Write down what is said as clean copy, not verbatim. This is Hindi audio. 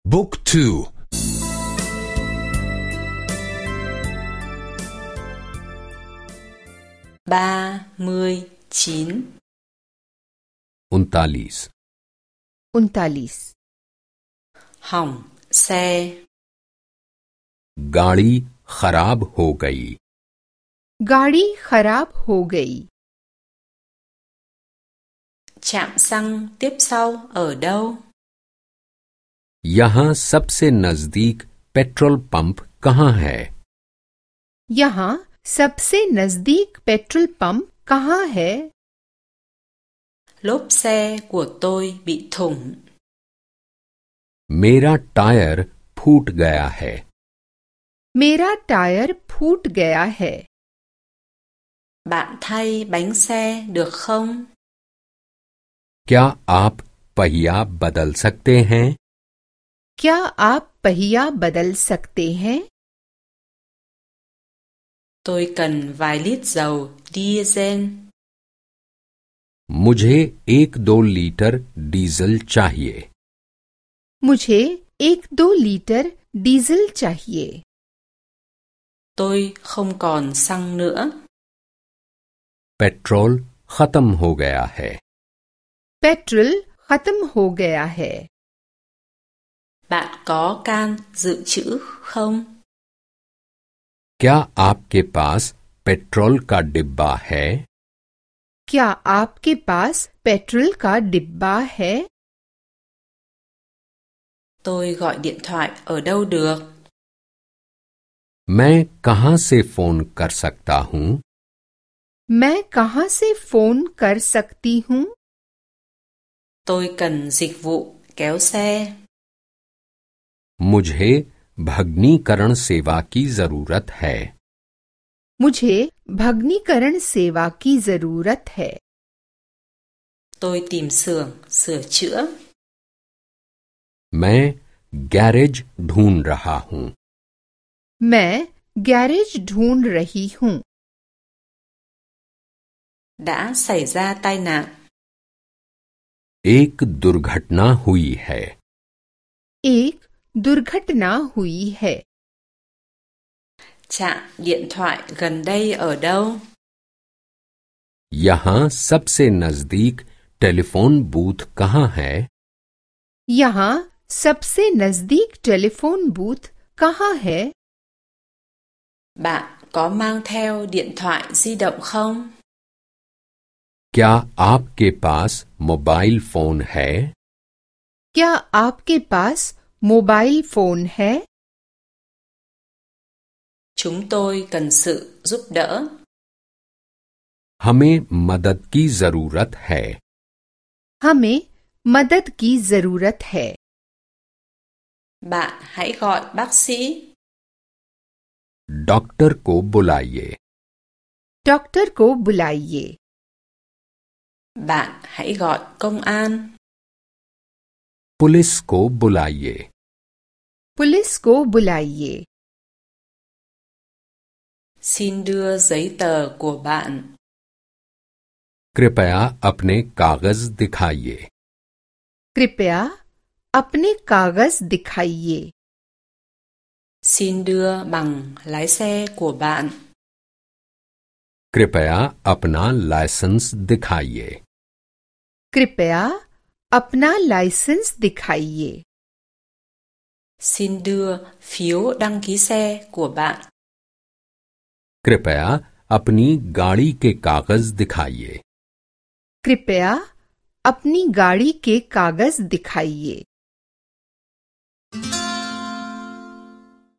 บุ๊กทู 39 उनतालीस उनतालीस hỏng xe गाड़ी खराब हो गई गाड़ी खराब हो गई trạm xăng tiếp sau ở đâu यहाँ सबसे नजदीक पेट्रोल पंप कहाँ है यहाँ सबसे नजदीक पेट्रोल पंप कहाँ है lốp xe của tôi bị thủng मेरा टायर फूट गया है मेरा टायर फूट गया है bạn thay bánh xe được không क्या आप पहिया बदल सकते हैं क्या आप पहिया बदल सकते हैं tôi cần vài lít dầu diesel मुझे 1-2 लीटर डीजल चाहिए मुझे 1-2 लीटर डीजल चाहिए tôi không còn xăng nữa petrol खत्म हो गया है पेट्रोल खत्म हो गया है bạn có can dự trữ không क्या आपके पास पेट्रोल का डिब्बा है क्या आपके पास पेट्रोल का डिब्बा है tôi gọi điện thoại ở đâu được मैं कहाँ से फोन कर सकता हूँ मैं कहाँ से फोन कर सकती हूँ tôi cần dịch vụ kéo xe मुझे भग्नीकरण सेवा की जरूरत है मुझे भग्नीकरण सेवा की जरूरत है tôi tìm xưởng sửa chữa मैं गैरेज ढूंढ रहा हूँ मैं गैरेज ढूंढ रही हूँ đã xảy ra tai nạn एक दुर्घटना हुई है एक दुर्घटना हुई है trạm điện thoại gần đây ở đâu यहाँ सबसे नजदीक टेलीफोन बूथ कहाँ है यहाँ सबसे नजदीक टेलीफोन बूथ कहाँ है bạn có mang theo điện thoại di động không क्या आपके पास मोबाइल फोन है क्या आपके पास मोबाइल फोन है chúng tôi cần sự giúp đỡ हमें मदद की जरूरत है हमें मदद की जरूरत है bạn hãy gọi bác sĩ doctor को बुलाइए डॉक्टर को बुलाइए bạn hãy gọi công an police को बुलाइए पुलिस को बुलाइए xin đưa giấy tờ của bạn कृपया अपने कागज दिखाइए कृपया अपने कागज दिखाइए xin đưa bằng lái xe của bạn कृपया अपना लाइसेंस दिखाइए कृपया अपना लाइसेंस दिखाइए xin đưa phiếu đăng ký xe của bạn कृपया अपनी गाड़ी के कागज दिखाइए कृपया अपनी गाड़ी के कागज दिखाइए